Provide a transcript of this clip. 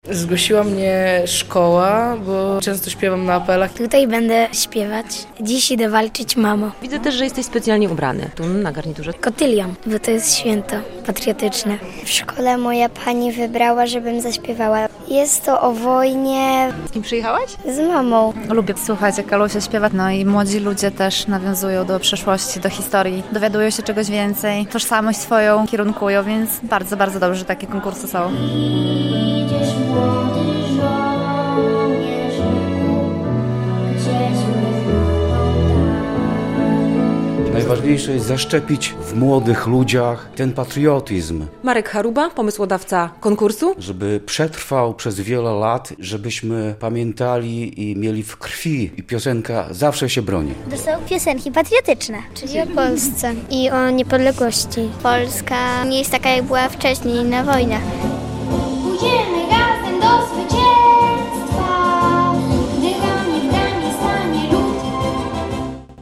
Zgłosiła mnie szkoła, bo często śpiewam na apelach. Tutaj będę śpiewać. Dziś idę walczyć, mamo. Widzę też, że jesteś specjalnie ubrany. Tu na garniturze. Kotylion, bo to jest święto patriotyczne. W szkole moja pani wybrała, żebym zaśpiewała. Jest to o wojnie. Z kim przyjechałaś? Z mamą. Lubię słuchać, jak Alusia śpiewa, no i młodzi ludzie też nawiązują do przeszłości, do historii, dowiadują się czegoś więcej, tożsamość swoją kierunkują, więc bardzo, bardzo dobrze, że takie konkursy są. Idziesz młody żołnierzyku, gdzie Najważniejsze jest zaszczepić w młodych ludziach ten patriotyzm, Marek Haruba, pomysłodawca konkursu. żeby przetrwał przez wiele lat, żebyśmy pamiętali i mieli w krwi. I piosenka zawsze się broni. To są piosenki patriotyczne. Czyli o Polsce i o niepodległości. Polska nie jest taka, jak była wcześniej na wojnach. Pójdziemy